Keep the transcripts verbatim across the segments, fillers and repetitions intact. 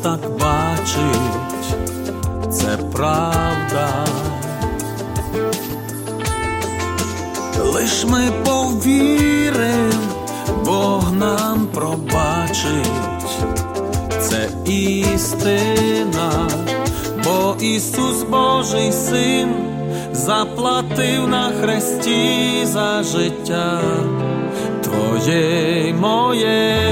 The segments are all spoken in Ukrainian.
так бачить, це правда. Лиш ми повірим, Бог нам пробачить, це істина, бо Ісус Божий Син заплатив на хресті за життя твоє й моє.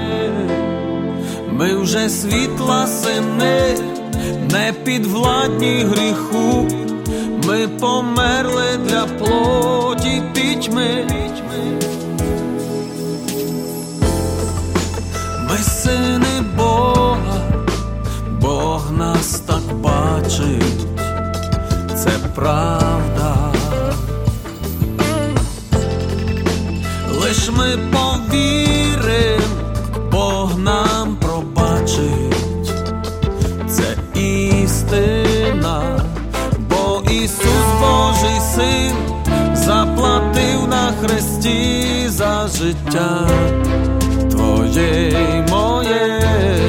Ми вже світла сини, не підвладні гріху, ми померли для плоті пітьми. Ми сини Бога, Бог нас так бачить, це правда. Лиш ми повірим, Бог нам пробачить, це істина, бо Ісус Божий Син заплатив на хресті за життя твоє й моє.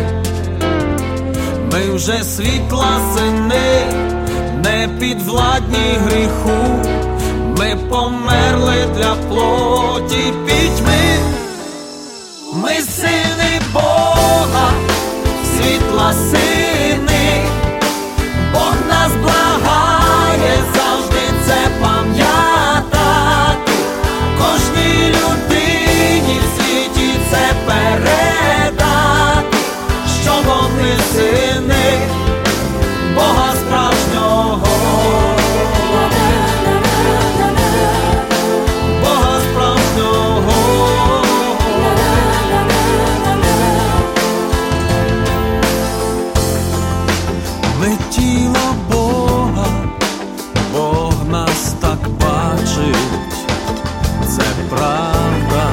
Ми вже світла сини, не підвладні гріху, ми померли для плоті пітьми. Ми сини Бога, світла сини, Бог нас благає завжди це пам'ятати, кожній людині в світі це передати, що вони сини Бога справжнього. Бога справжнього. Ми тіло Бога, Бог нас так бачить, це правда.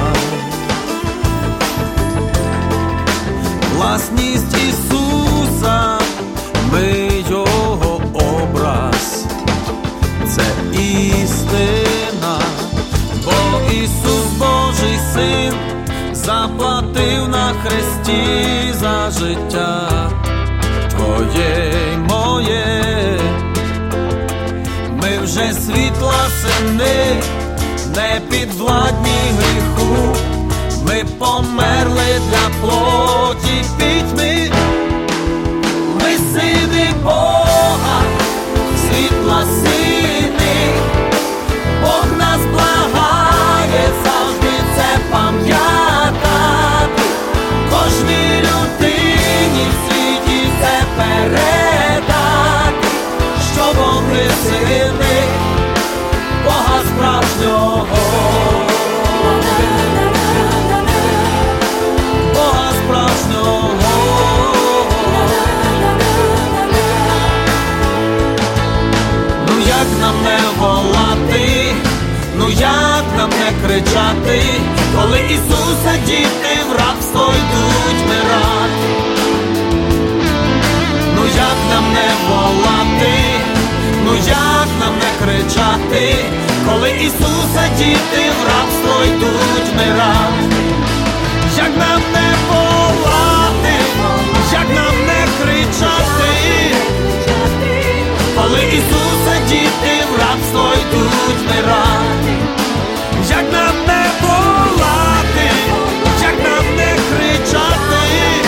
Власність Ісуса, ми Його образ, це істина, бо Ісус Божий Син заплатив на хресті за життя твоє й моє. Ми вже світла сини, не підвладні гріху, ми померли для плоті пітьми. Ми сини Бога, світла сини, Бог нас благає завжди це пам'ятати, кожній людині в світі це передати, що вони сини Бога справжнього. Бога справжнього. Ну як нам не волати, ну як нам не кричати, коли Ісуса діти в рабство йдуть вмирати. Ну як нам не волати, ну як нам не кричати, коли Ісуса діти в рабство йдуть вмирати. Як нам не волати, як нам не кричати, коли Ісуса діти в рабство йдуть вмирати. Як нам не волати, як нам не кричати,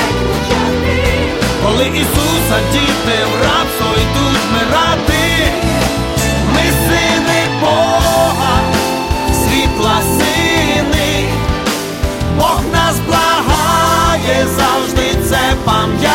коли Ісуса діти в рабство йдуть вмирати. Ми сини Бога, світла сини, Бог нас благає завжди це пам'ятати.